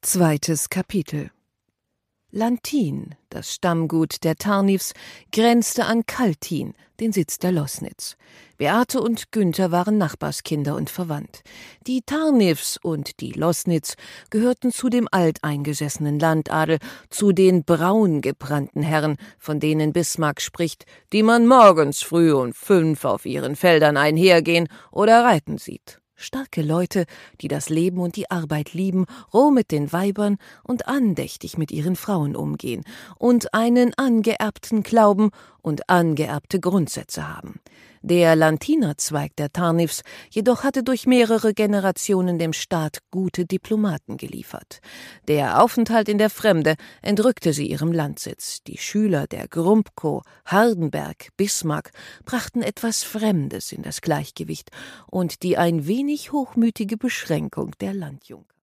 Zweites Kapitel. Lantin, das Stammgut der Tarnifs, grenzte an Kaltin, den Sitz der Loßnitz. Beate und Günther waren Nachbarskinder und verwandt. Die Tarnifs und die Loßnitz gehörten zu dem alteingesessenen Landadel, zu den braun gebrannten Herren, von denen Bismarck spricht, die man morgens früh um 5 auf ihren Feldern einhergehen oder reiten sieht. Starke Leute, die das Leben und die Arbeit lieben, roh mit den Weibern und andächtig mit ihren Frauen umgehen und einen angeerbten Glauben und angeerbte Grundsätze haben. Der Lantiner-Zweig der Tarnifs jedoch hatte durch mehrere Generationen dem Staat gute Diplomaten geliefert. Der Aufenthalt in der Fremde entrückte sie ihrem Landsitz. Die Schüler der Grumbkow, Hardenberg, Bismarck brachten etwas Fremdes in das Gleichgewicht und die ein wenig hochmütige Beschränkung der Landjugend.